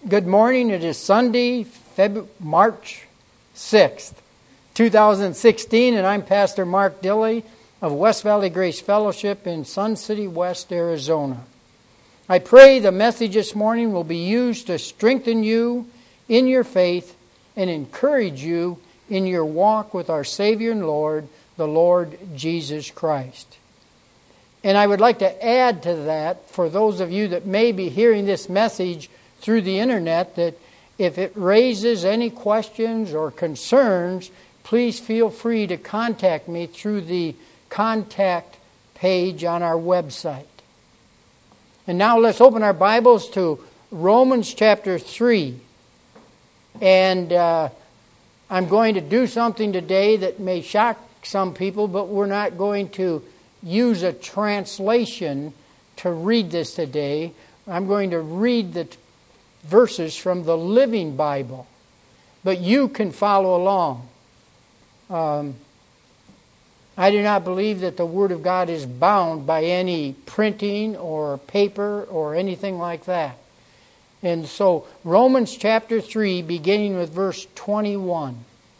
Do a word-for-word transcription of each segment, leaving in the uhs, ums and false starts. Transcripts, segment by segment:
Good morning. It is Sunday, February, March sixth, two thousand sixteen, and I'm Pastor Mark Dilley of West Valley Grace Fellowship in Sun City West, Arizona. I pray the message this morning will be used to strengthen you in your faith and encourage you in your walk with our Savior and Lord, the Lord Jesus Christ. And I would like to add to that, for those of you that may be hearing this message through the internet, that if it raises any questions or concerns, please feel free to contact me through the contact page on our website. And now let's open our Bibles to Romans chapter three. And uh, I'm going to do something today that may shock some people, but we're not going to use a translation to read this today. I'm going to read the verses from the Living Bible, but you can follow along. Um, I do not believe that the Word of God is bound by any printing or paper or anything like that. And so, Romans chapter three, beginning with verse twenty-one.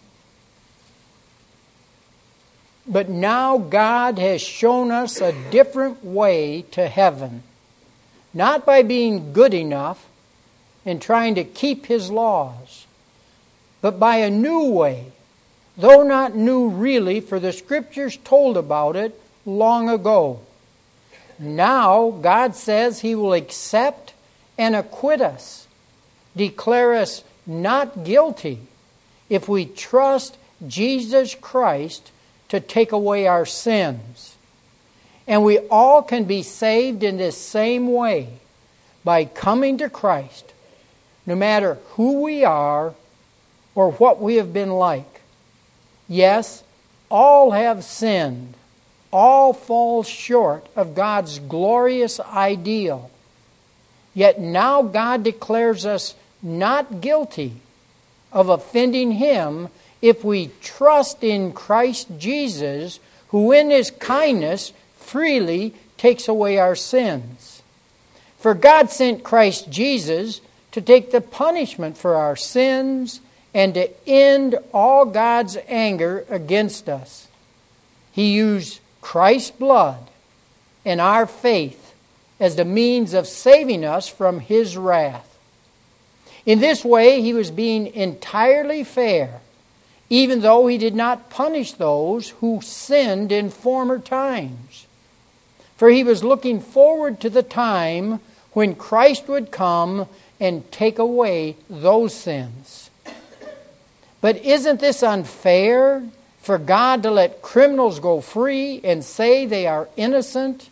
But now God has shown us a different way to heaven, not by being good enough and trying to keep His laws, but by a new way, though not new really, for the Scriptures told about it long ago. Now God says He will accept and acquit us, declare us not guilty, if we trust Jesus Christ to take away our sins. And we all can be saved in this same way, by coming to Christ, no matter who we are or what we have been like. Yes, all have sinned. All fall short of God's glorious ideal. Yet now God declares us not guilty of offending Him if we trust in Christ Jesus, who in His kindness freely takes away our sins. For God sent Christ Jesus to take the punishment for our sins and to end all God's anger against us. He used Christ's blood and our faith as the means of saving us from His wrath. In this way, He was being entirely fair, even though He did not punish those who sinned in former times. For He was looking forward to the time when Christ would come and take away those sins. But isn't this unfair for God to let criminals go free and say they are innocent?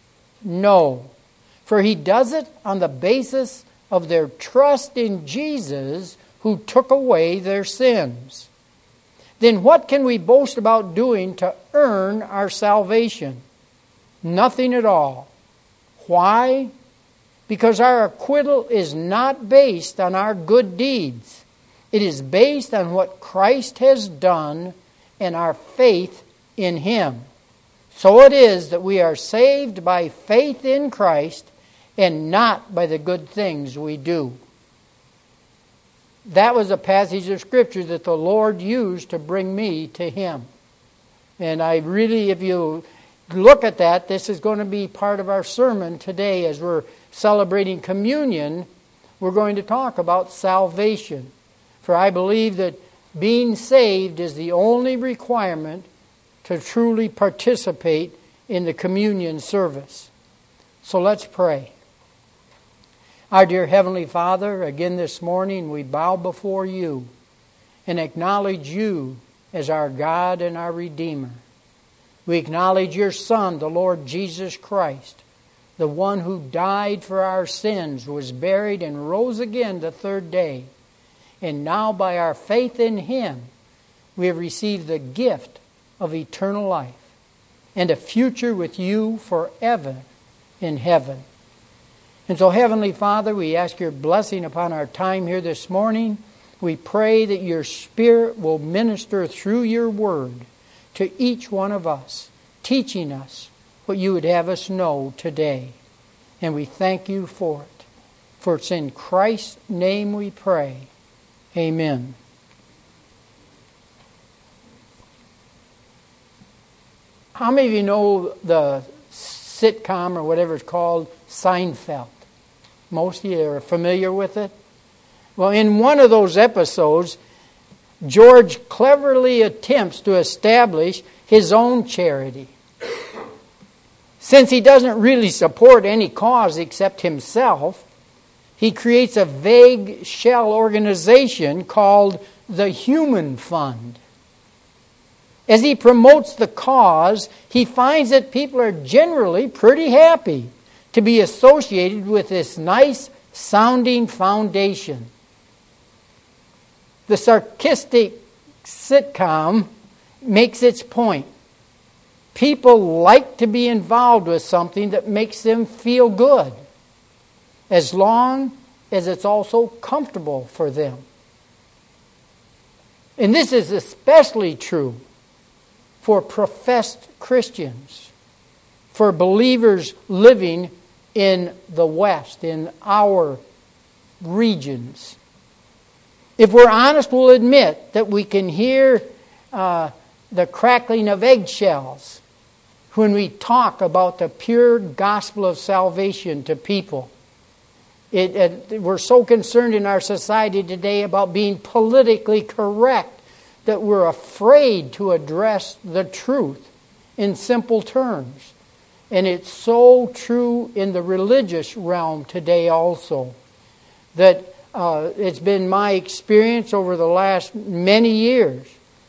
No, for He does it on the basis of their trust in Jesus, who took away their sins. Then what can we boast about doing to earn our salvation? Nothing at all. Why? Because our acquittal is not based on our good deeds. It is based on what Christ has done and our faith in Him. So it is that we are saved by faith in Christ and not by the good things we do. That was a passage of Scripture that the Lord used to bring me to Him. And I really, if you look at that, this is going to be part of our sermon today as we're celebrating communion. We're going to talk about salvation. For I believe that being saved is the only requirement to truly participate in the communion service. So let's pray. Our dear Heavenly Father, again this morning we bow before You and acknowledge You as our God and our Redeemer. We acknowledge Your Son, the Lord Jesus Christ, the one who died for our sins, was buried and rose again the third day. And now by our faith in Him, we have received the gift of eternal life and a future with You forever in heaven. And so, Heavenly Father, we ask Your blessing upon our time here this morning. We pray that Your Spirit will minister through Your Word to each one of us, teaching us what You would have us know today. And we thank You for it. For it's in Christ's name we pray. Amen. How many of you know the sitcom or whatever it's called, Seinfeld? Most of you are familiar with it. Well, in one of those episodes, George cleverly attempts to establish his own charity. Since he doesn't really support any cause except himself, he creates a vague shell organization called the Human Fund. As he promotes the cause, he finds that people are generally pretty happy to be associated with this nice-sounding foundation. The sarcastic sitcom makes its point. People like to be involved with something that makes them feel good, as long as it's also comfortable for them. And this is especially true for professed Christians, for believers living in the West, in our regions. If we're honest, we'll admit that we can hear uh, the crackling of eggshells when we talk about the pure gospel of salvation to people. It, it, we're so concerned in our society today about being politically correct that we're afraid to address the truth in simple terms. And it's so true in the religious realm today also, that uh, it's been my experience over the last many years.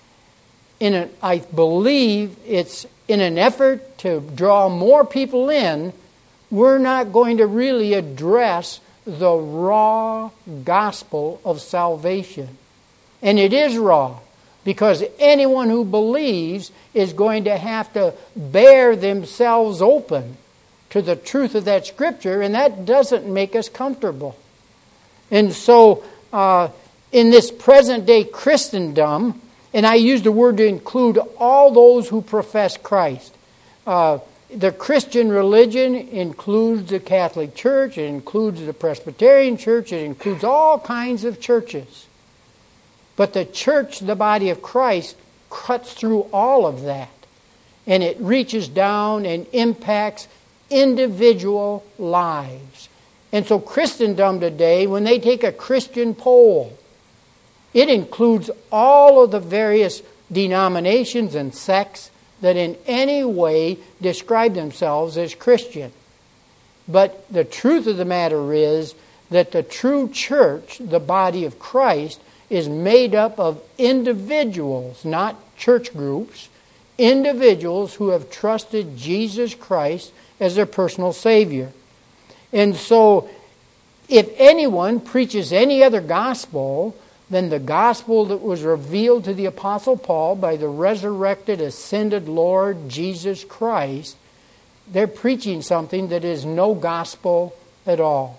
In a, I believe it's in an effort to draw more people in, we're not going to really address the raw gospel of salvation. And it is raw, because anyone who believes is going to have to bear themselves open to the truth of that Scripture, and that doesn't make us comfortable. And so, uh, in this present-day Christendom, and I use the word to include all those who profess Christ, uh, the Christian religion includes the Catholic Church, it includes the Presbyterian Church, it includes all kinds of churches. But the church, the body of Christ, cuts through all of that. And it reaches down and impacts individual lives. And so Christendom today, when they take a Christian poll, it includes all of the various denominations and sects that in any way describe themselves as Christian. But the truth of the matter is that the true church, the body of Christ, is made up of individuals, not church groups, individuals who have trusted Jesus Christ as their personal Savior. And so, if anyone preaches any other gospel than the gospel that was revealed to the Apostle Paul by the resurrected, ascended Lord Jesus Christ, they're preaching something that is no gospel at all.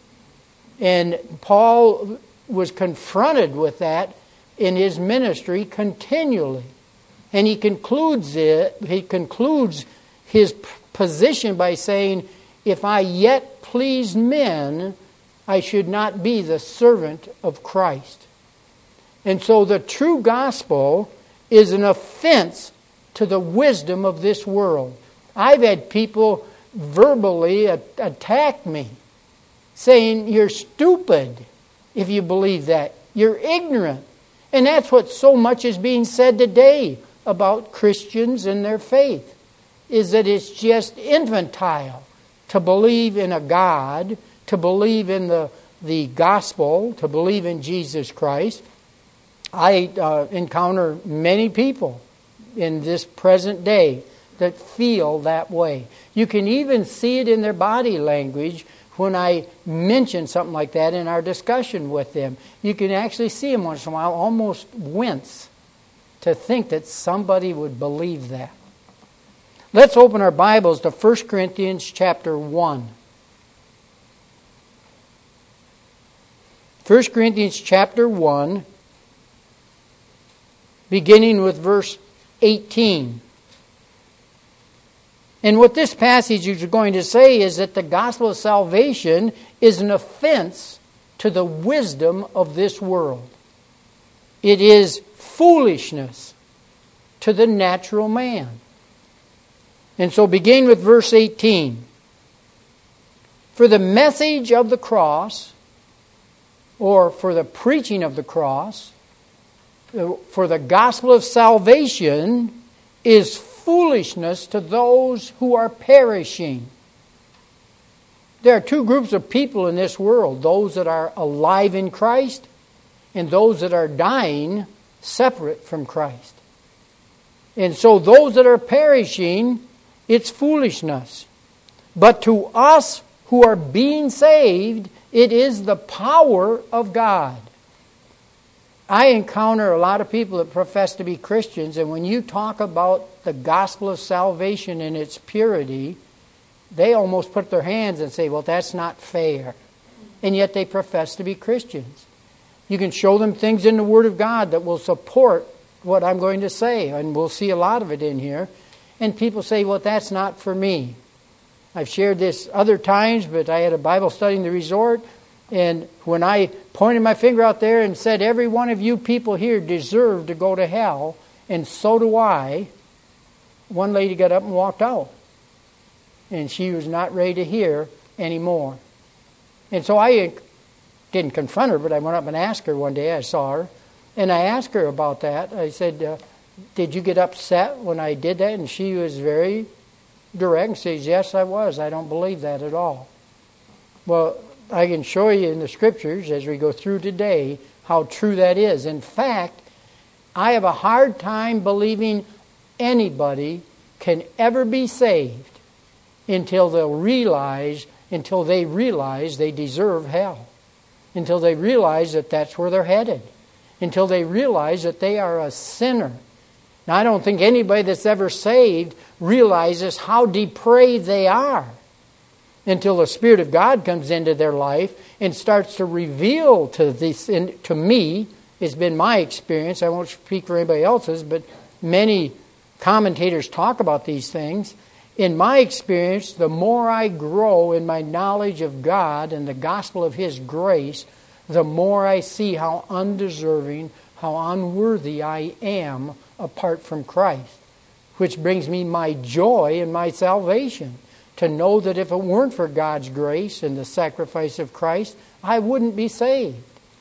And Paul was confronted with that in his ministry continually. And he concludes it, he concludes his position by saying, if I yet please men, I should not be the servant of Christ. And so the true gospel is an offense to the wisdom of this world. I've had people verbally attack me, saying, you're stupid if you believe that. You're ignorant. And that's what so much is being said today about Christians and their faith, is that it's just infantile to believe in a God, to believe in the, the gospel, to believe in Jesus Christ. I uh, encounter many people in this present day that feel that way. You can even see it in their body language when I mention something like that in our discussion with them. You can actually see them once in a while almost wince to think that somebody would believe that. Let's open our Bibles to First Corinthians chapter one. First Corinthians chapter one, beginning with verse eighteen. And what this passage is going to say is that the gospel of salvation is an offense to the wisdom of this world. It is foolishness to the natural man. And so begin with verse eighteen. For the message of the cross, or for the preaching of the cross, for the gospel of salvation is foolishness to those who are perishing. There are two groups of people in this world, those that are alive in Christ and those that are dying separate from Christ. And so those that are perishing, it's foolishness. But to us who are being saved, it is the power of God. I encounter a lot of people that profess to be Christians, and when you talk about the gospel of salvation and its purity, they almost put their hands and say, well, that's not fair. And yet they profess to be Christians. You can show them things in the Word of God that will support what I'm going to say, and we'll see a lot of it in here. And people say, well, that's not for me. I've shared this other times, but I had a Bible study in the resort, and when I pointed my finger out there and said, every one of you people here deserve to go to hell, and so do I, one lady got up and walked out. And she was not ready to hear anymore. And so I didn't confront her, but I went up and asked her one day. I saw her, and I asked her about that. I said, uh, did you get upset when I did that? And she was very direct and says, yes, I was. I don't believe that at all. Well, I can show you in the Scriptures as we go through today how true that is. In fact, I have a hard time believing anybody can ever be saved until they'll realize, until they realize they deserve hell. Until they realize that that's where they're headed. Until they realize that they are a sinner. Now, I don't think anybody that's ever saved realizes how depraved they are until the Spirit of God comes into their life and starts to reveal to this, to me, it's been my experience, I won't speak for anybody else's, but many commentators talk about these things. In my experience, the more I grow in my knowledge of God and the gospel of His grace, the more I see how undeserving, how unworthy I am apart from Christ, which brings me my joy in my salvation, to know that if it weren't for God's grace and the sacrifice of Christ, I wouldn't be saved.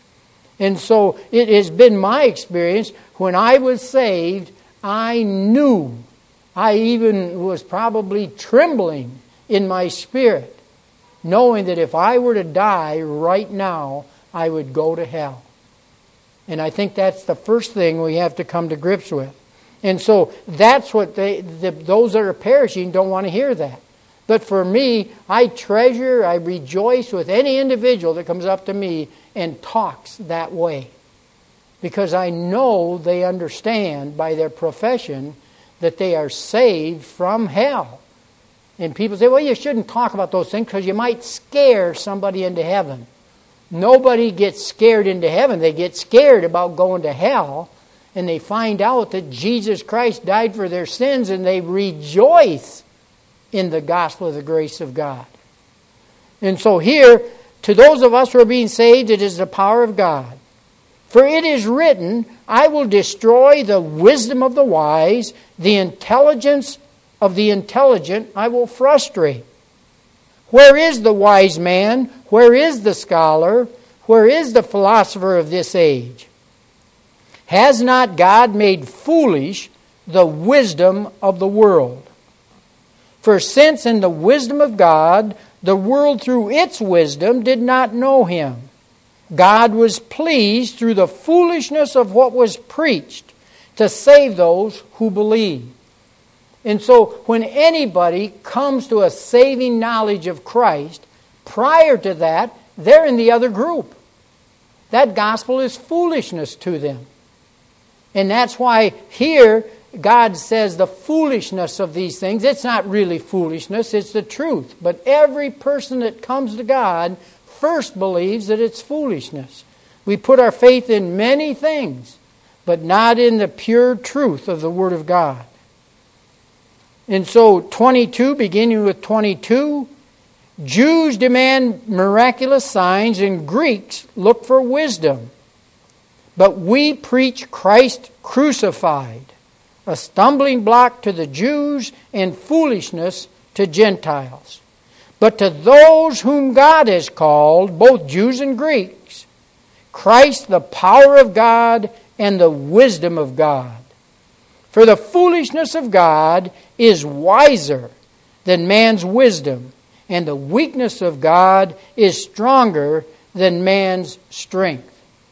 And so it has been my experience, when I was saved, I knew, I even was probably trembling in my spirit, knowing that if I were to die right now, I would go to hell. And I think that's the first thing we have to come to grips with. And so that's what they, the, those that are perishing don't want to hear that. But for me, I treasure, I rejoice with any individual that comes up to me and talks that way. Because I know they understand by their profession that they are saved from hell. And people say, well, you shouldn't talk about those things because you might scare somebody into heaven. Nobody gets scared into heaven. They get scared about going to hell, and they find out that Jesus Christ died for their sins, and they rejoice in the gospel of the grace of God. And so here, to those of us who are being saved, it is the power of God. For it is written, I will destroy the wisdom of the wise, the intelligence of the intelligent I will frustrate. Where is the wise man? Where is the scholar? Where is the philosopher of this age? Has not God made foolish the wisdom of the world? For since in the wisdom of God, the world through its wisdom did not know Him, God was pleased through the foolishness of what was preached to save those who believe. And so when anybody comes to a saving knowledge of Christ, prior to that, they're in the other group. That gospel is foolishness to them. And that's why here God says the foolishness of these things. It's not really foolishness, it's the truth. But every person that comes to God first believes that it's foolishness. We put our faith in many things, but not in the pure truth of the Word of God. And so twenty-two, beginning with twenty-two, Jews demand miraculous signs and Greeks look for wisdom. But we preach Christ crucified, a stumbling block to the Jews and foolishness to Gentiles. But to those whom God has called, both Jews and Greeks, Christ the power of God and the wisdom of God. For the foolishness of God is wiser than man's wisdom, and the weakness of God is stronger than man's strength.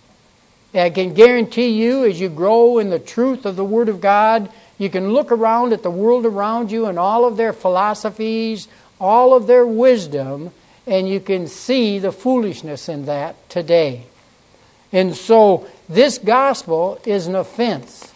I can guarantee you, as you grow in the truth of the Word of God, you can look around at the world around you and all of their philosophies, all of their wisdom, and you can see the foolishness in that today. And so this gospel is an offense.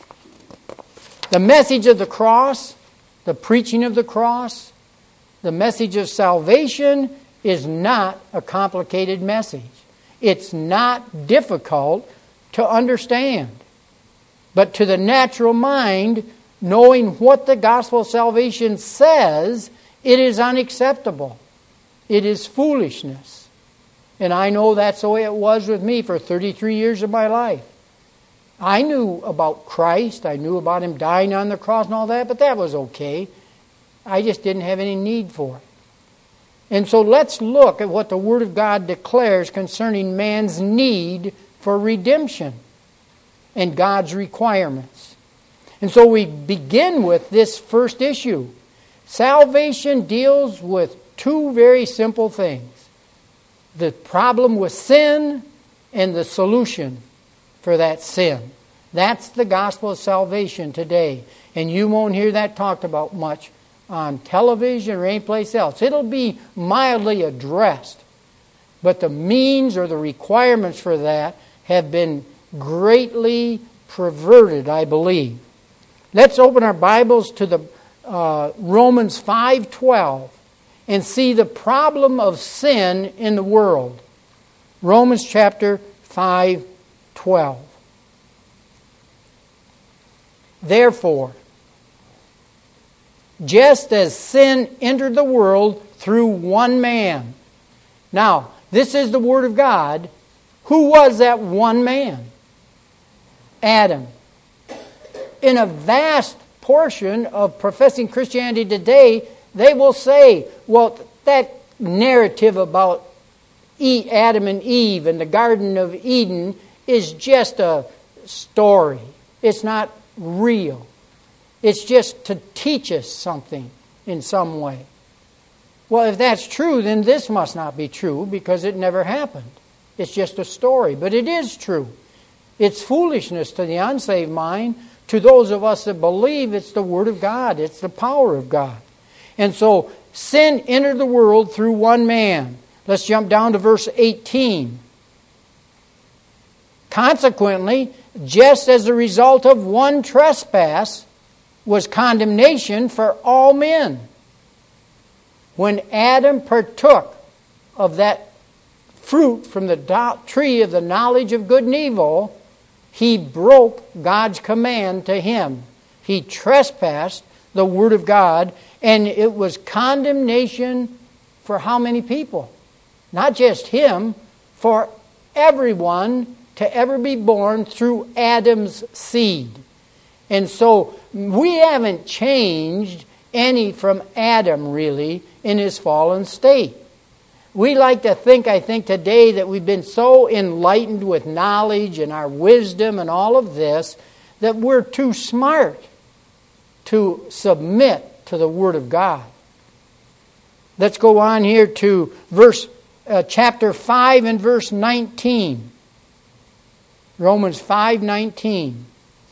The message of the cross, the preaching of the cross, the message of salvation is not a complicated message. It's not difficult to understand. But to the natural mind, knowing what the gospel of salvation says, it is unacceptable. It is foolishness. And I know that's the way it was with me for thirty-three years of my life. I knew about Christ. I knew about Him dying on the cross and all that, but that was okay. I just didn't have any need for it. And so let's look at what the Word of God declares concerning man's need for redemption and God's requirements. And so we begin with this first issue. Salvation deals with two very simple things: the problem with sin and the solution for that sin. That's the gospel of salvation today. And you won't hear that talked about much on television or anyplace else. It'll be mildly addressed. But the means or the requirements for that have been greatly perverted, I believe. Let's open our Bibles to the uh, Romans five twelve and see the problem of sin in the world. Romans chapter five twelve. Therefore, just as sin entered the world through one man. Now, this is the Word of God. Who was that one man? Adam. In a vast portion of professing Christianity today, they will say, well, that narrative about Adam and Eve and the Garden of Eden is just a story. It's not real. It's just to teach us something in some way. Well, if that's true, then this must not be true because it never happened. It's just a story. But it is true. It's foolishness to the unsaved mind. To those of us that believe, it's the Word of God. It's the power of God. And so, sin entered the world through one man. Let's jump down to verse eighteen. Consequently, just as a result of one trespass was condemnation for all men. When Adam partook of that fruit from the do- tree of the knowledge of good and evil, he broke God's command to him. He trespassed the Word of God, and it was condemnation for how many people? Not just him, for everyone to ever be born through Adam's seed. And so we haven't changed any from Adam, really, in his fallen state. We like to think, I think today, that we've been so enlightened with knowledge and our wisdom and all of this that we're too smart to submit to the Word of God. Let's go on here to verse uh, chapter five and verse nineteen. Romans five nineteen.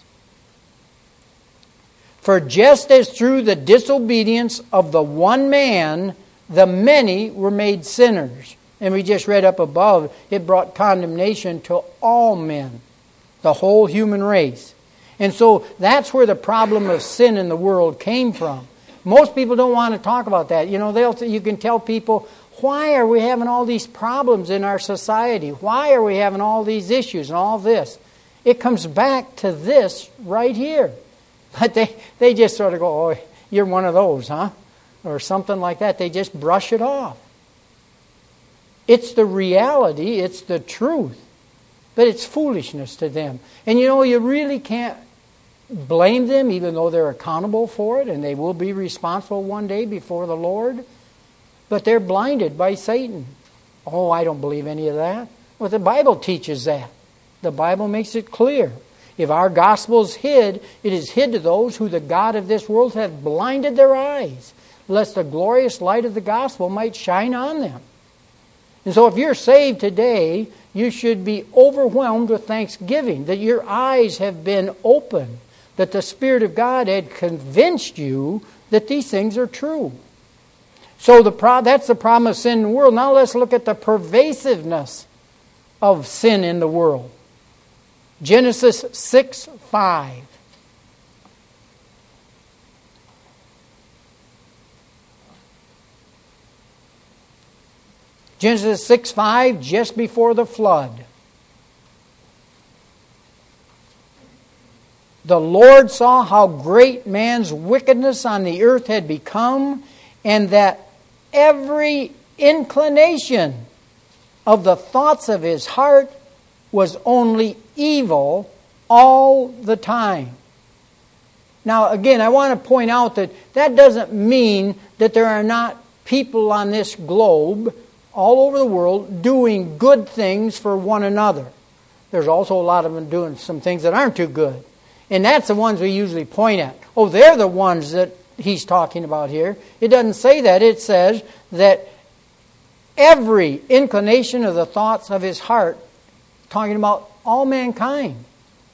For just as through the disobedience of the one man, the many were made sinners. And we just read up above, it brought condemnation to all men, the whole human race. And so that's where the problem of sin in the world came from. Most people don't want to talk about that. You know, they'll you can tell people, why are we having all these problems in our society? Why are we having all these issues and all this? It comes back to this right here. But they, they just sort of go, oh, You're one of those, huh? Or something like that. They just brush it off. It's the reality. It's the truth. But it's foolishness to them. And you know, you really can't blame them, even though they're accountable for it, and they will be responsible one day before the Lord. But they're blinded by Satan. Oh, I don't believe any of that. Well, the Bible teaches that. The Bible makes it clear. If our gospel is hid, it is hid to those who the God of this world hath blinded their eyes, lest the glorious light of the gospel might shine on them. And so if you're saved today, you should be overwhelmed with thanksgiving that your eyes have been opened, that the Spirit of God had convinced you that these things are true. So the pro- that's the problem of sin in the world. Now let's look at the pervasiveness of sin in the world. Genesis six five. Genesis six five, just before the flood. The Lord saw how great man's wickedness on the earth had become, and that every inclination of the thoughts of his heart was only evil all the time. Now, again, I want to point out that that doesn't mean that there are not people on this globe, all over the world, doing good things for one another. There's also a lot of them doing some things that aren't too good. And that's the ones we usually point at. Oh, they're the ones that he's talking about here. It doesn't say that. It says that every inclination of the thoughts of his heart, talking about all mankind.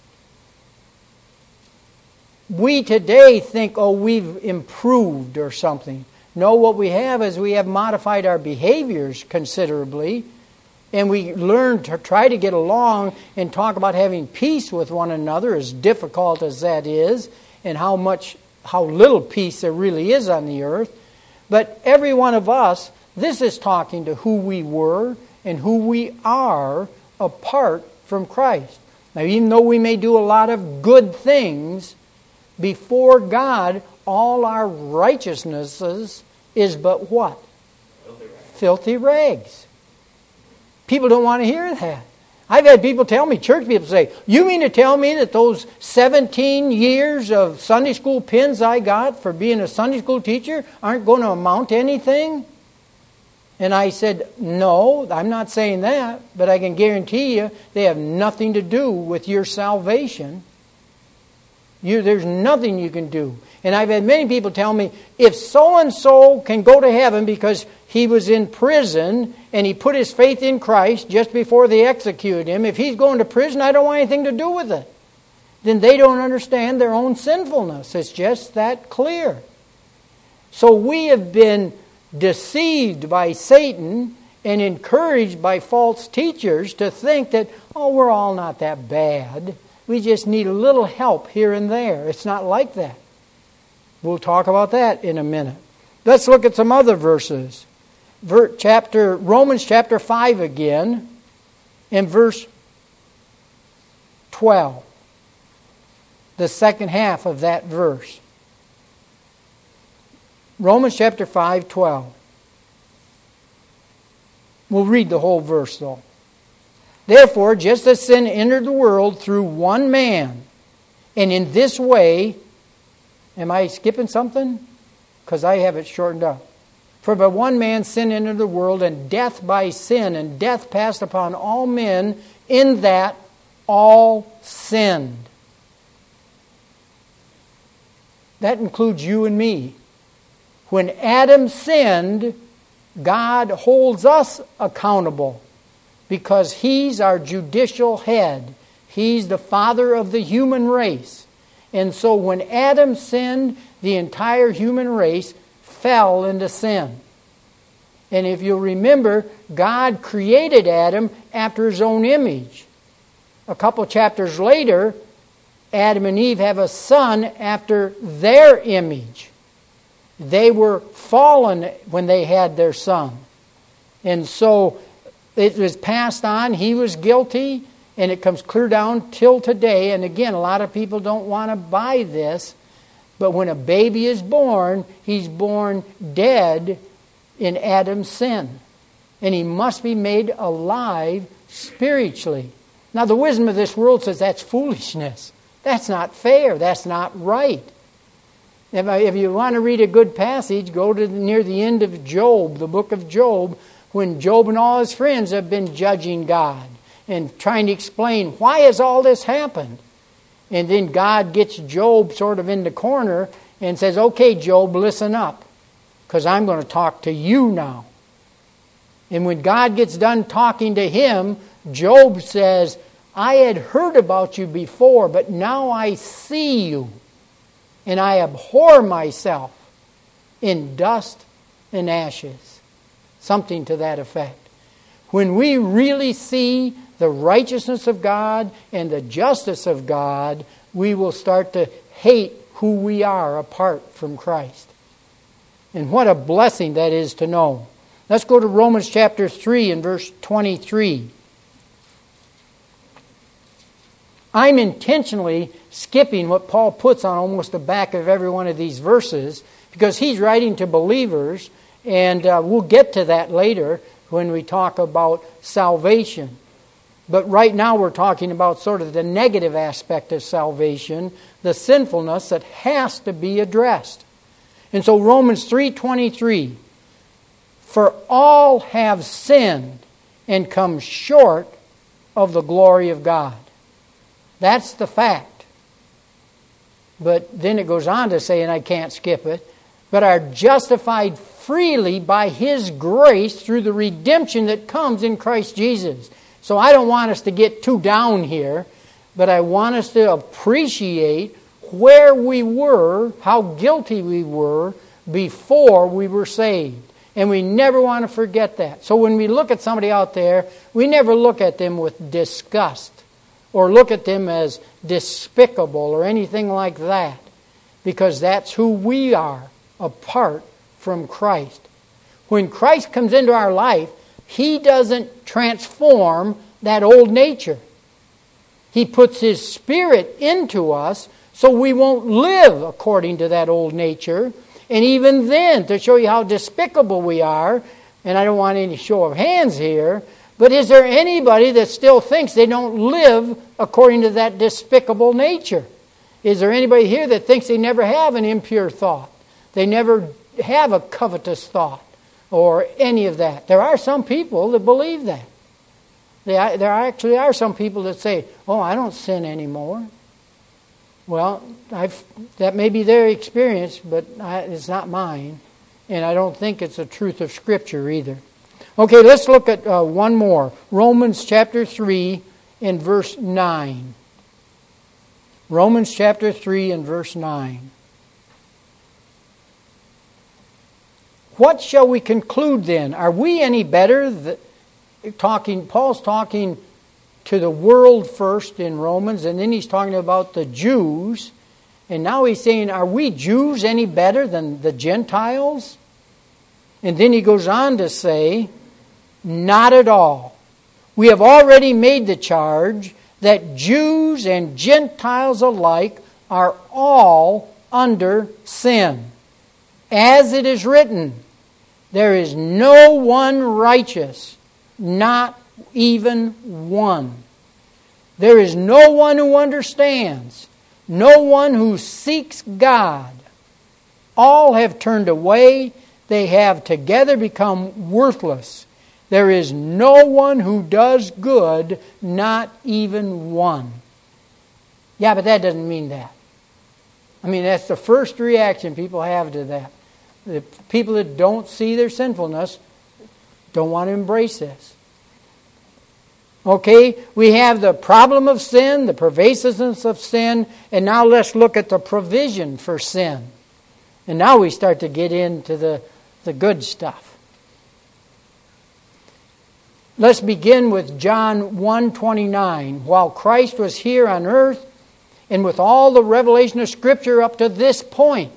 We today think, oh, we've improved or something. No, what we have is we have modified our behaviors considerably, and we learn to try to get along and talk about having peace with one another, as difficult as that is, and how much, how little peace there really is on the earth. But every one of us, this is talking to who we were and who we are apart from Christ. Now, even though we may do a lot of good things, before God, all our righteousnesses is but what? Filthy rags. Filthy rags. People don't want to hear that. I've had people tell me, church people say, you mean to tell me that those seventeen years of Sunday school pins I got for being a Sunday school teacher aren't going to amount to anything? And I said, no, I'm not saying that, but I can guarantee you they have nothing to do with your salvation. You, there's nothing you can do. And I've had many people tell me, if so-and-so can go to heaven because he was in prison and he put his faith in Christ just before they executed him, if he's going to prison, I don't want anything to do with it. Then they don't understand their own sinfulness. It's just that clear. So we have been deceived by Satan and encouraged by false teachers to think that, oh, we're all not that bad. We just need a little help here and there. It's not like that. We'll talk about that in a minute. Let's look at some other verses. Ver, chapter Romans chapter five again, in verse twelve. The second half of that verse. Romans chapter five, twelve. We'll read the whole verse though. Therefore, just as sin entered the world through one man, and in this way, am I skipping something? Because I have it shortened up. For by one man sin entered the world, and death by sin, and death passed upon all men, in that all sinned. That includes you and me. When Adam sinned, God holds us accountable because He's our judicial head. He's the father of the human race. And so when Adam sinned, the entire human race fell into sin. And if you'll remember, God created Adam after His own image. A couple chapters later, Adam and Eve have a son after their image. They were fallen when they had their son. And so it was passed on. He was guilty, and it comes clear down till today. And again, a lot of people don't want to buy this. But when a baby is born, he's born dead in Adam's sin. And he must be made alive spiritually. Now, the wisdom of this world says that's foolishness. That's not fair. That's not right. If, I, if you want to read a good passage, go to near the end of Job, the book of Job, when Job and all his friends have been judging God and trying to explain, why has all this happened? And then God gets Job sort of in the corner and says, okay, Job, listen up, because I'm going to talk to you now. And when God gets done talking to him, Job says, I had heard about you before, but now I see you, and I abhor myself in dust and ashes. Something to that effect. When we really see the righteousness of God and the justice of God, we will start to hate who we are apart from Christ. And what a blessing that is to know. Let's go to Romans chapter three and verse twenty-three. I'm intentionally skipping what Paul puts on almost the back of every one of these verses because he's writing to believers, and uh, we'll get to that later when we talk about salvation. But right now we're talking about sort of the negative aspect of salvation, the sinfulness that has to be addressed. And so Romans three twenty-three, for all have sinned and come short of the glory of God. That's the fact. But then it goes on to say, and I can't skip it, but are justified freely by His grace through the redemption that comes in Christ Jesus. So I don't want us to get too down here, but I want us to appreciate where we were, how guilty we were before we were saved. And we never want to forget that. So when we look at somebody out there, we never look at them with disgust or look at them as despicable or anything like that, because that's who we are apart from Christ. When Christ comes into our life, He doesn't transform that old nature. He puts His Spirit into us so we won't live according to that old nature. And even then, to show you how despicable we are, and I don't want any show of hands here, but is there anybody that still thinks they don't live according to that despicable nature? Is there anybody here that thinks they never have an impure thought? They never have a covetous thought or any of that? There are some people that believe that. They, there actually are some people that say, oh, I don't sin anymore. Well, I've, that may be their experience, but I, it's not mine. And I don't think it's a truth of Scripture either. Okay, let's look at uh, one more. Romans chapter three and verse nine. Romans chapter three and verse nine. What shall we conclude then? Are we any better? The, talking, Paul's talking to the world first in Romans, and then he's talking about the Jews. And now he's saying, are we Jews any better than the Gentiles? And then he goes on to say, not at all. We have already made the charge that Jews and Gentiles alike are all under sin. As it is written, there is no one righteous, not even one. There is no one who understands, no one who seeks God. All have turned away, they have together become worthless. There is no one who does good, not even one. Yeah, but that doesn't mean that. I mean, that's the first reaction people have to that. The people that don't see their sinfulness don't want to embrace this. Okay, we have the problem of sin, the pervasiveness of sin, and now let's look at the provision for sin. And now we start to get into the, the good stuff. Let's begin with John one twenty-nine. While Christ was here on earth, and with all the revelation of Scripture up to this point,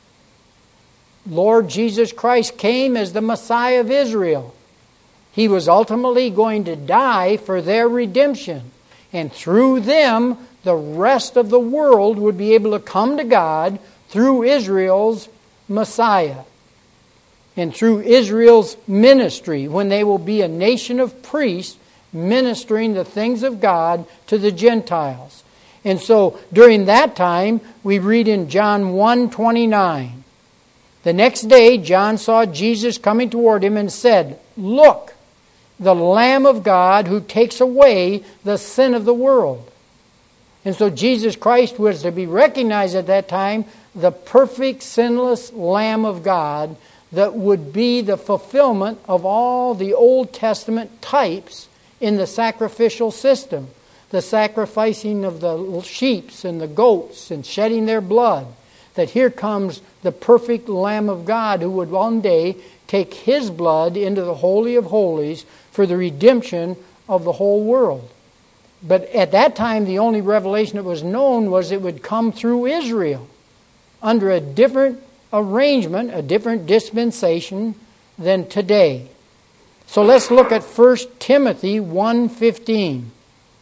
Lord Jesus Christ came as the Messiah of Israel. He was ultimately going to die for their redemption. And through them, the rest of the world would be able to come to God through Israel's Messiah and through Israel's ministry, when they will be a nation of priests ministering the things of God to the Gentiles. And so during that time, we read in John one twenty-nine, the next day John saw Jesus coming toward him and said, "Look, the Lamb of God who takes away the sin of the world." And so Jesus Christ was to be recognized at that time, the perfect, sinless Lamb of God that would be the fulfillment of all the Old Testament types in the sacrificial system. The sacrificing of the sheep and the goats and shedding their blood. That here comes the perfect Lamb of God who would one day take His blood into the Holy of Holies for the redemption of the whole world. But at that time, the only revelation that was known was it would come through Israel under a different arrangement, a different dispensation than today. So let's look at First Timothy one fifteen.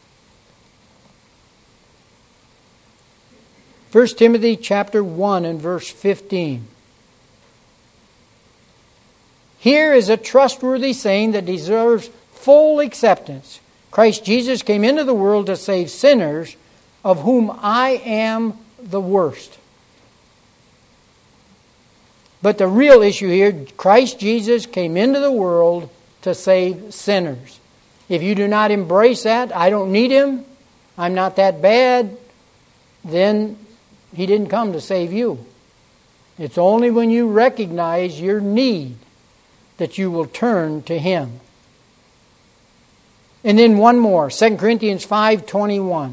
First Timothy chapter one and verse fifteen. Here is a trustworthy saying that deserves full acceptance. Christ Jesus came into the world to save sinners, of whom I am the worst. But the real issue here, Christ Jesus came into the world to save sinners. If you do not embrace that, I don't need Him, I'm not that bad, then He didn't come to save you. It's only when you recognize your need that you will turn to Him. And then one more, Second Corinthians five twenty-one.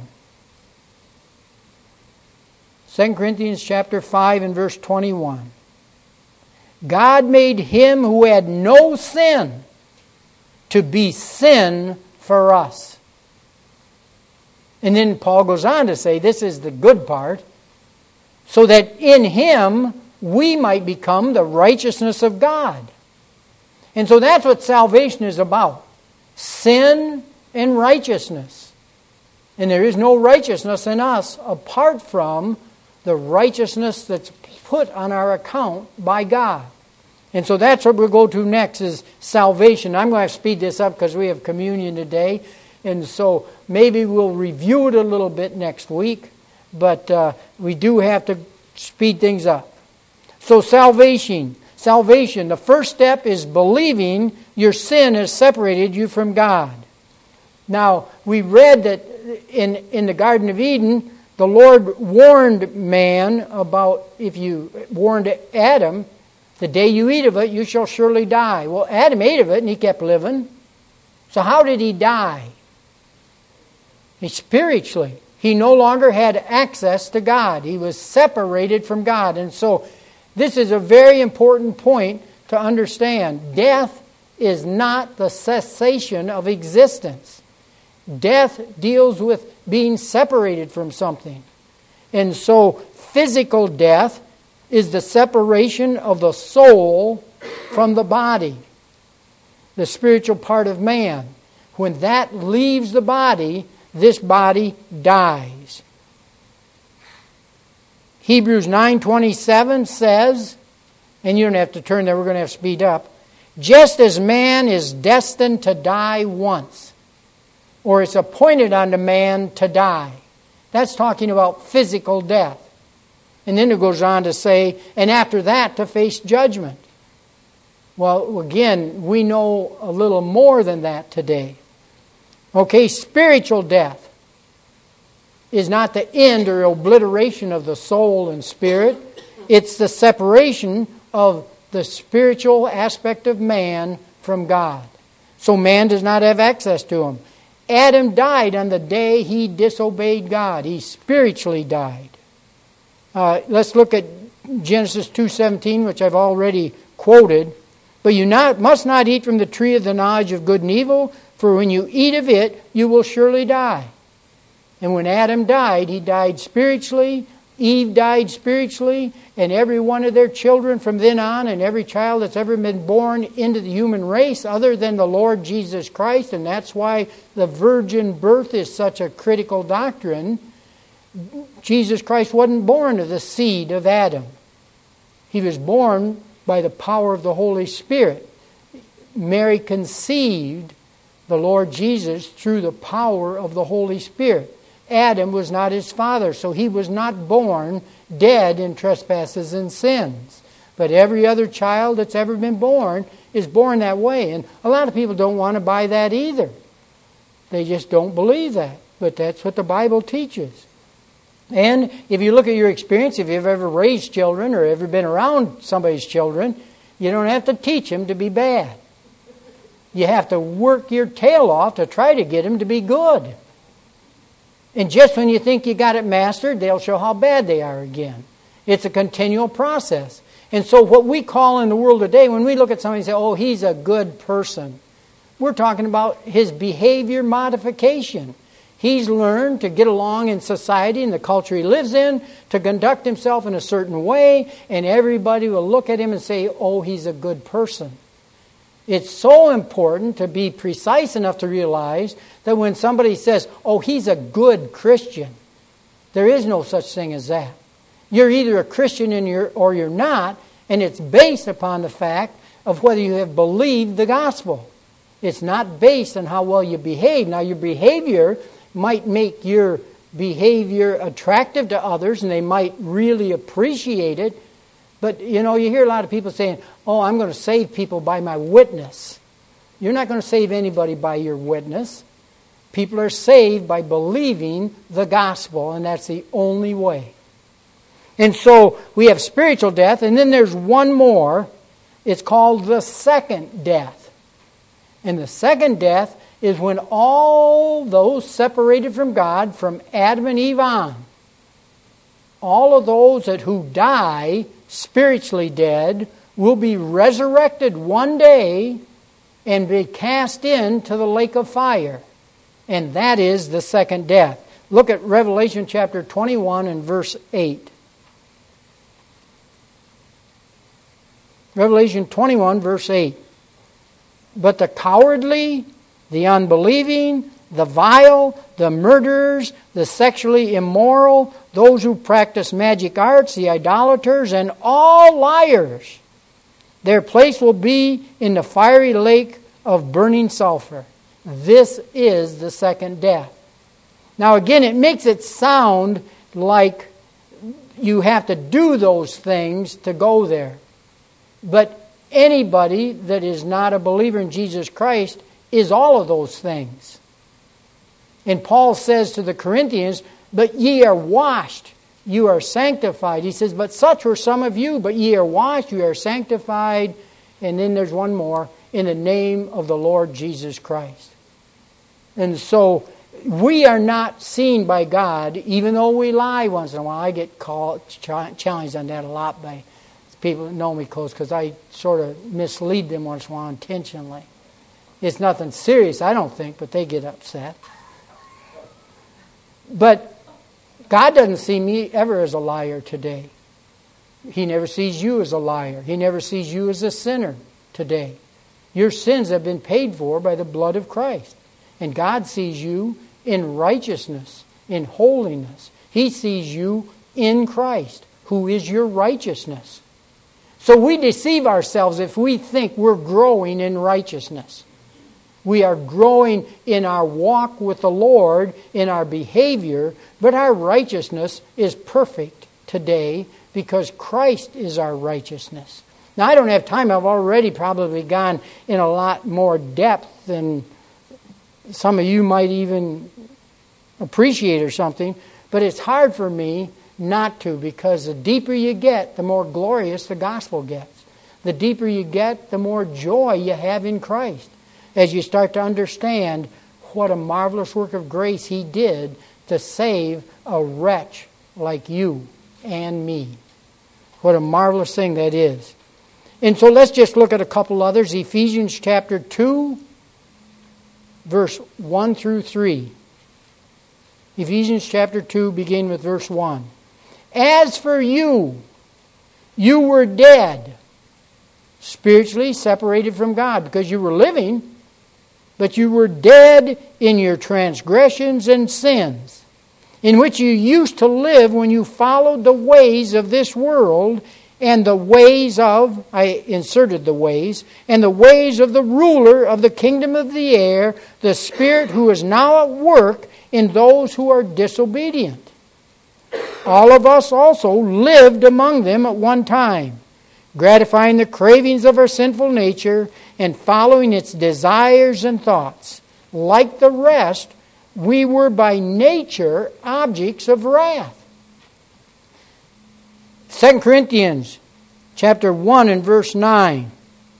Second Corinthians chapter five and verse twenty-one. God made Him who had no sin to be sin for us. And then Paul goes on to say, this is the good part, so that in Him we might become the righteousness of God. And so that's what salvation is about. Sin and righteousness. And there is no righteousness in us apart from the righteousness that's put on our account by God. And so that's what we'll go to next is salvation. I'm going to have to speed this up because we have communion today. And so maybe we'll review it a little bit next week. But uh, we do have to speed things up. So salvation. Salvation. The first step is believing your sin has separated you from God. Now, we read that in, in the Garden of Eden, the Lord warned man about, if you warned Adam, the day you eat of it, you shall surely die. Well, Adam ate of it and he kept living. So how did he die? He spiritually. He no longer had access to God. He was separated from God. And so this is a very important point to understand. Death is not the cessation of existence. Death deals with being separated from something. And so physical death is the separation of the soul from the body, the spiritual part of man. When that leaves the body, this body dies. Hebrews nine twenty-seven says, and you don't have to turn there, we're going to have to speed up, just as man is destined to die once, or it's appointed unto man to die. That's talking about physical death. And then it goes on to say, and after that to face judgment. Well, again, we know a little more than that today. Okay, spiritual death is not the end or obliteration of the soul and spirit. It's the separation of the spiritual aspect of man from God. So man does not have access to Him. Adam died on the day he disobeyed God. He spiritually died. Uh, let's look at Genesis two seventeen, which I've already quoted. But you not, must not eat from the tree of the knowledge of good and evil, for when you eat of it, you will surely die. And when Adam died, he died spiritually, Eve died spiritually, and every one of their children from then on, and every child that's ever been born into the human race other than the Lord Jesus Christ, and that's why the virgin birth is such a critical doctrine. Jesus Christ wasn't born of the seed of Adam. He was born by the power of the Holy Spirit. Mary conceived the Lord Jesus through the power of the Holy Spirit. Adam was not his father, so he was not born dead in trespasses and sins. But every other child that's ever been born is born that way. And a lot of people don't want to buy that either. They just don't believe that. But that's what the Bible teaches. And if you look at your experience, if you've ever raised children or ever been around somebody's children, you don't have to teach them to be bad. You have to work your tail off to try to get them to be good. And just when you think you got it mastered, they'll show how bad they are again. It's a continual process. And so what we call in the world today, when we look at somebody and say, oh, he's a good person, we're talking about his behavior modification. He's learned to get along in society and the culture he lives in, to conduct himself in a certain way, and everybody will look at him and say, oh, he's a good person. It's so important to be precise enough to realize that when somebody says, oh, he's a good Christian, there is no such thing as that. You're either a Christian and you're, or you're not, and it's based upon the fact of whether you have believed the gospel. It's not based on how well you behave. Now, your behavior might make your behavior attractive to others, and they might really appreciate it. But, you know, you hear a lot of people saying, oh, I'm going to save people by my witness. You're not going to save anybody by your witness. People are saved by believing the gospel, and that's the only way. And so we have spiritual death, and then there's one more. It's called the second death. And the second death is when all those separated from God, from Adam and Eve on, all of those that who die spiritually dead will be resurrected one day and be cast into the lake of fire. And that is the second death. Look at Revelation chapter twenty-one and verse eight. Revelation twenty-one, verse eight. But the cowardly, the unbelieving, the vile, the murderers, the sexually immoral, those who practice magic arts, the idolaters, and all liars, their place will be in the fiery lake of burning sulfur. This is the second death. Now again, it makes it sound like you have to do those things to go there. But anybody that is not a believer in Jesus Christ is all of those things. And Paul says to the Corinthians, but ye are washed, you are sanctified. He says, but such were some of you, but ye are washed, you are sanctified. And then there's one more, in the name of the Lord Jesus Christ. And so we are not seen by God, even though we lie once in a while. I get called, challenged on that a lot by people that know me close, because I sort of mislead them once in a while intentionally. It's nothing serious, I don't think, but they get upset. But God doesn't see me ever as a liar today. He never sees you as a liar. He never sees you as a sinner today. Your sins have been paid for by the blood of Christ. And God sees you in righteousness, in holiness. He sees you in Christ, who is your righteousness. So we deceive ourselves if we think we're growing in righteousness. We are growing in our walk with the Lord, in our behavior, but our righteousness is perfect today because Christ is our righteousness. Now, I don't have time. I've already probably gone in a lot more depth than some of you might even appreciate or something, but it's hard for me not to, because the deeper you get, the more glorious the gospel gets. The deeper you get, the more joy you have in Christ, as you start to understand what a marvelous work of grace He did to save a wretch like you and me. What a marvelous thing that is. And so let's just look at a couple others. Ephesians chapter two, verse one through three. Ephesians chapter two, begin with verse one. As for you, you were dead, spiritually separated from God, because you were living, but you were dead in your transgressions and sins, in which you used to live when you followed the ways of this world and the ways of, I inserted the ways, and the ways of the ruler of the kingdom of the air, the spirit who is now at work in those who are disobedient. All of us also lived among them at one time, gratifying the cravings of our sinful nature and following its desires and thoughts. Like the rest, we were by nature objects of wrath. Second Corinthians chapter one and verse nine.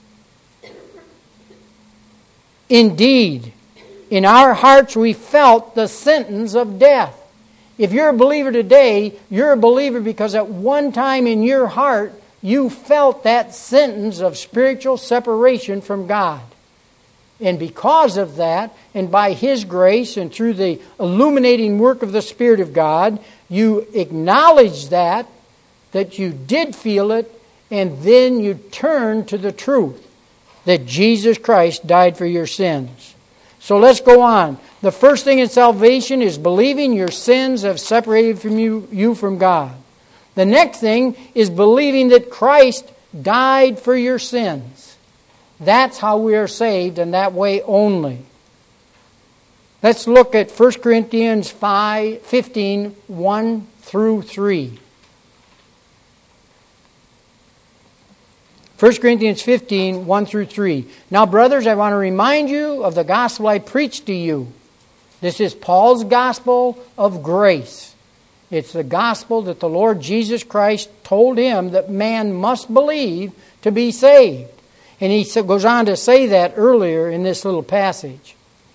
Indeed, in our hearts we felt the sentence of death. If you're a believer today, you're a believer because at one time in your heart you felt that sentence of spiritual separation from God. And because of that, and by His grace and through the illuminating work of the Spirit of God, you acknowledge that, that you did feel it, and then you turn to the truth that Jesus Christ died for your sins. So let's go on. The first thing in salvation is believing your sins have separated from you, you from God. The next thing is believing that Christ died for your sins. That's how we are saved, and that way only. Let's look at First Corinthians five, fifteen, one through three. First Corinthians fifteen, one through three. Now, brothers, I want to remind you of the gospel I preached to you. This is Paul's gospel of grace. It's the gospel that the Lord Jesus Christ told him that man must believe to be saved. And he goes on to say that earlier in this little passage.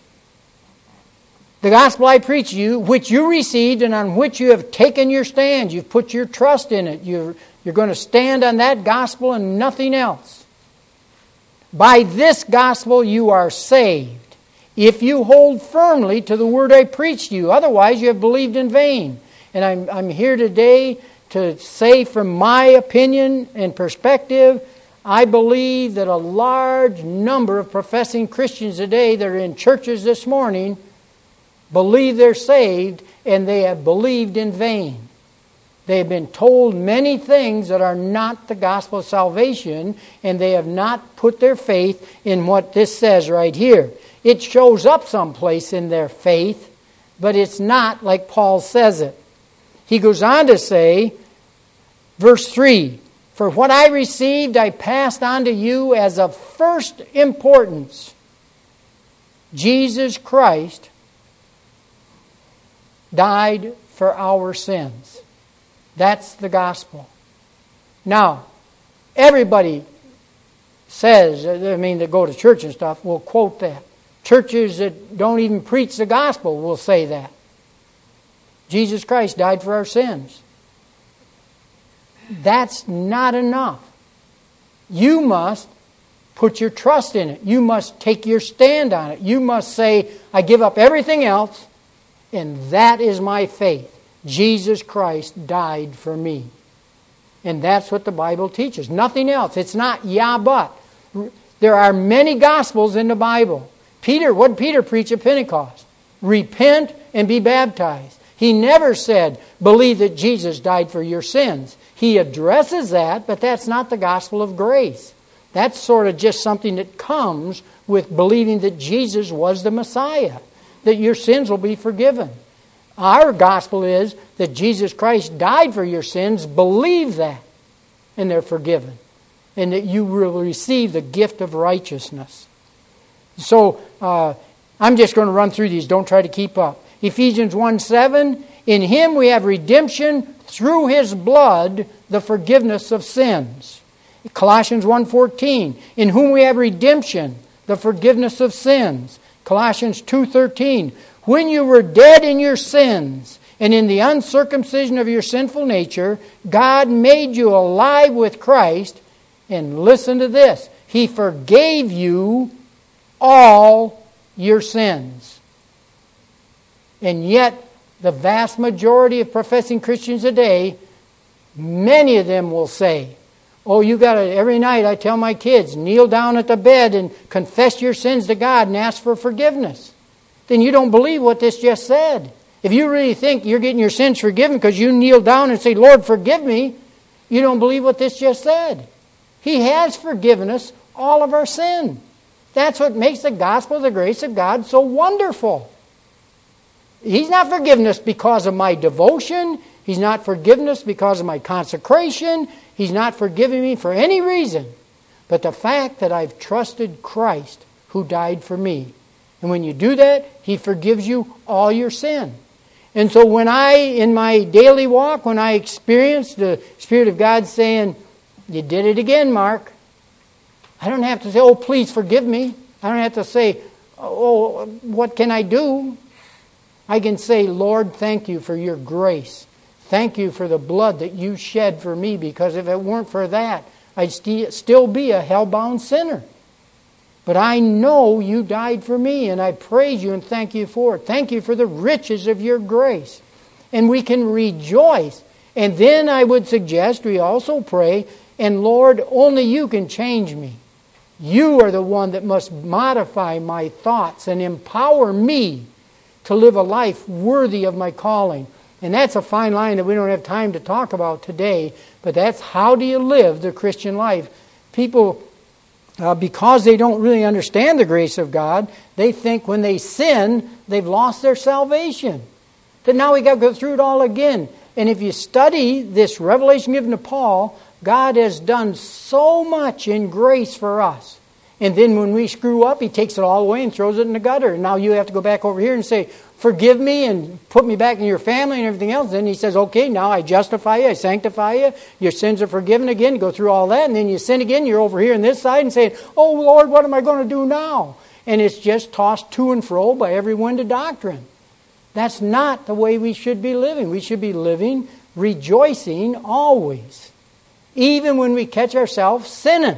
The gospel I preach to you, which you received and on which you have taken your stand. You've put your trust in it. You're, you're going to stand on that gospel and nothing else. By this gospel you are saved, if you hold firmly to the word I preached to you. Otherwise you have believed in vain. And I'm, I'm here today to say from my opinion and perspective, I believe that a large number of professing Christians today that are in churches this morning believe they're saved, and they have believed in vain. They have been told many things that are not the gospel of salvation, and they have not put their faith in what this says right here. It shows up someplace in their faith, but it's not like Paul says it. He goes on to say, verse three, for what I received I passed on to you as of first importance. Jesus Christ died for our sins. That's the gospel. Now, everybody says, I mean, that go to church and stuff, will quote that. Churches that don't even preach the gospel will say that. Jesus Christ died for our sins. That's not enough. You must put your trust in it. You must take your stand on it. You must say, I give up everything else, and that is my faith. Jesus Christ died for me. And that's what the Bible teaches. Nothing else. It's not yeah, but. There are many gospels in the Bible. Peter, what did Peter preach at Pentecost? Repent and be baptized. He never said, believe that Jesus died for your sins. He addresses that, but that's not the gospel of grace. That's sort of just something that comes with believing that Jesus was the Messiah, that your sins will be forgiven. Our gospel is that Jesus Christ died for your sins. Believe that, and they're forgiven, and that you will receive the gift of righteousness. So uh, I'm just going to run through these. Don't try to keep up. Ephesians one seven, in Him we have redemption through His blood, the forgiveness of sins. Colossians one fourteen, in whom we have redemption, the forgiveness of sins. Colossians two thirteen, when you were dead in your sins and in the uncircumcision of your sinful nature, God made you alive with Christ. And listen to this, He forgave you all your sins. And yet, the vast majority of professing Christians today, many of them will say, oh, you got to, every night I tell my kids, kneel down at the bed and confess your sins to God and ask for forgiveness. Then you don't believe what this just said. If you really think you're getting your sins forgiven because you kneel down and say, Lord, forgive me, you don't believe what this just said. He has forgiven us all of our sin. That's what makes the gospel of the grace of God so wonderful. He's not forgiven us because of my devotion. He's not forgiven us because of my consecration. He's not forgiving me for any reason but the fact that I've trusted Christ who died for me. And when you do that, He forgives you all your sin. And so when I, in my daily walk, when I experience the Spirit of God saying, you did it again, Mark, I don't have to say, oh, please forgive me. I don't have to say, oh, what can I do? I can say, Lord, thank you for your grace. Thank you for the blood that you shed for me, because if it weren't for that, I'd st- still be a hell-bound sinner. But I know you died for me, and I praise you and thank you for it. Thank you for the riches of your grace. And we can rejoice. And then I would suggest we also pray, and Lord, only you can change me. You are the one that must modify my thoughts and empower me to live a life worthy of my calling. And that's a fine line that we don't have time to talk about today, but that's how do you live the Christian life. People, uh, because they don't really understand the grace of God, they think when they sin, they've lost their salvation. That now we got to go through it all again. And if you study this revelation given to Paul, God has done so much in grace for us. And then when we screw up, He takes it all away and throws it in the gutter. And now you have to go back over here and say, forgive me and put me back in your family and everything else. Then He says, okay, now I justify you, I sanctify you. Your sins are forgiven again. Go through all that. And then you sin again. You're over here on this side and saying, oh, Lord, what am I going to do now? And it's just tossed to and fro by every wind of doctrine. That's not the way we should be living. We should be living rejoicing always. Even when we catch ourselves sinning,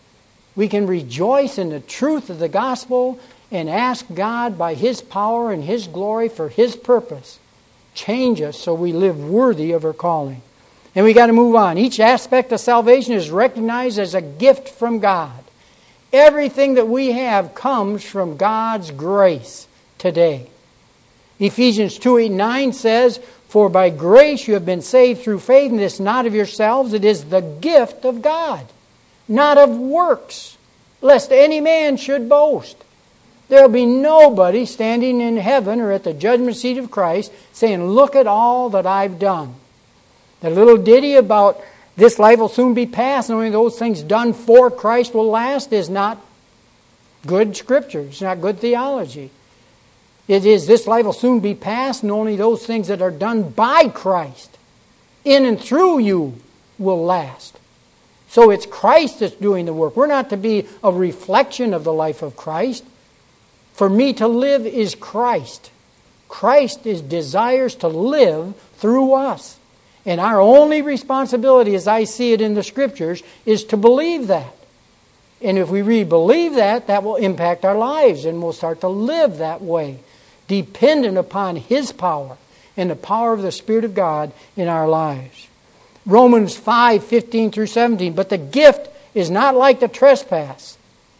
we can rejoice in the truth of the gospel and ask God by His power and His glory for His purpose. Change us so we live worthy of our calling. And we got to move on. Each aspect of salvation is recognized as a gift from God. Everything that we have comes from God's grace today. Ephesians two, eight, nine says, for by grace you have been saved through faith, and this not of yourselves, it is the gift of God, not of works, lest any man should boast. There will be nobody standing in heaven or at the judgment seat of Christ saying, look at all that I've done. The little ditty about this life will soon be past and only those things done for Christ will last is not good scripture. It's not good theology. It is this life will soon be past and only those things that are done by Christ in and through you will last. So it's Christ that's doing the work. We're not to be a reflection of the life of Christ. For me to live is Christ. Christ is desires to live through us. And our only responsibility, as I see it in the Scriptures, is to believe that. And if we really believe that, that will impact our lives and we'll start to live that way, dependent upon His power and the power of the Spirit of God in our lives. Romans five, fifteen through seventeen, but the gift is not like the trespass.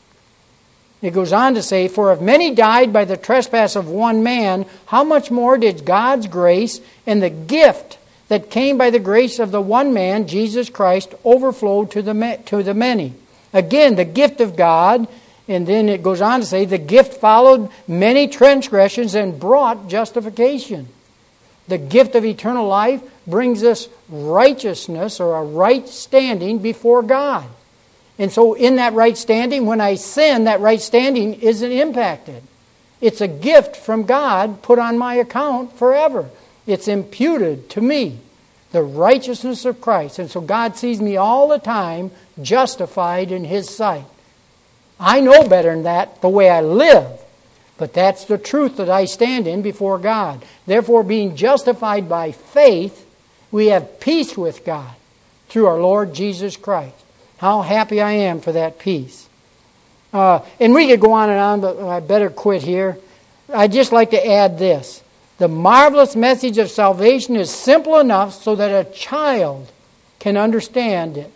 It goes on to say, for if many died by the trespass of one man, how much more did God's grace and the gift that came by the grace of the one man, Jesus Christ, overflow to the, to the many? Again, the gift of God, and then it goes on to say, the gift followed many transgressions and brought justification. The gift of eternal life brings us righteousness or a right standing before God. And so in that right standing, when I sin, that right standing isn't impacted. It's a gift from God put on my account forever. It's imputed to me, the righteousness of Christ. And so God sees me all the time justified in His sight. I know better than that, the way I live. But that's the truth that I stand in before God. Therefore, being justified by faith, we have peace with God through our Lord Jesus Christ. How happy I am for that peace. Uh, and we could go on and on, but I better quit here. I'd just like to add this. The marvelous message of salvation is simple enough so that a child can understand it.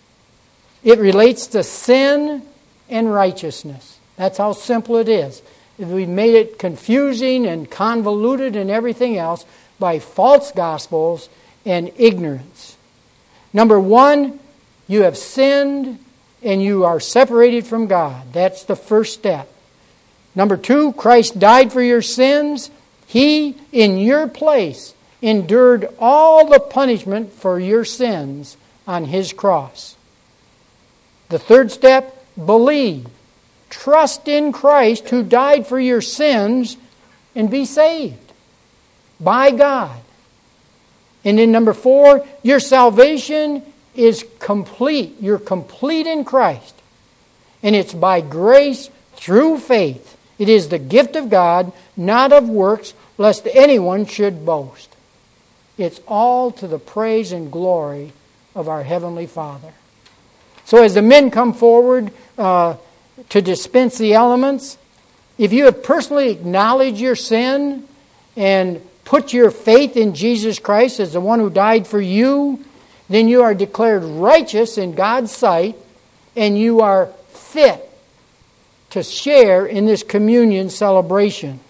It relates to sin and righteousness. That's how simple it is. We've made it confusing and convoluted and everything else by false gospels and ignorance. Number one, you have sinned and you are separated from God. That's the first step. Number two, Christ died for your sins. He, in your place, endured all the punishment for your sins on His cross. The third step, believe. Trust in Christ who died for your sins and be saved by God. And then number four, your salvation is complete. You're complete in Christ. And it's by grace through faith. It is the gift of God, not of works, lest anyone should boast. It's all to the praise and glory of our Heavenly Father. So as the men come forward uh, to dispense the elements, if you have personally acknowledged your sin and put your faith in Jesus Christ as the one who died for you, then you are declared righteous in God's sight and you are fit to share in this communion celebration.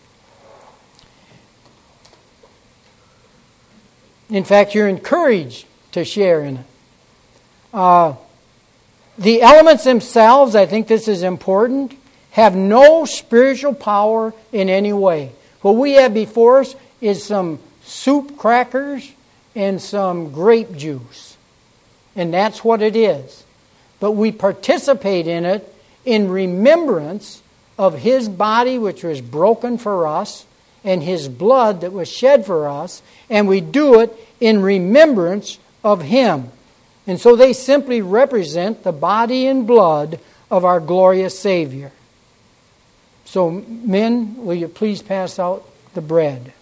In fact, you're encouraged to share in it. Uh, the elements themselves, I think this is important, have no spiritual power in any way. What we have before us is some soup crackers and some grape juice. And that's what it is. But we participate in it in remembrance of His body which was broken for us and His blood that was shed for us, and we do it in remembrance of Him. And so they simply represent the body and blood of our glorious Savior. So men, will you please pass out the bread?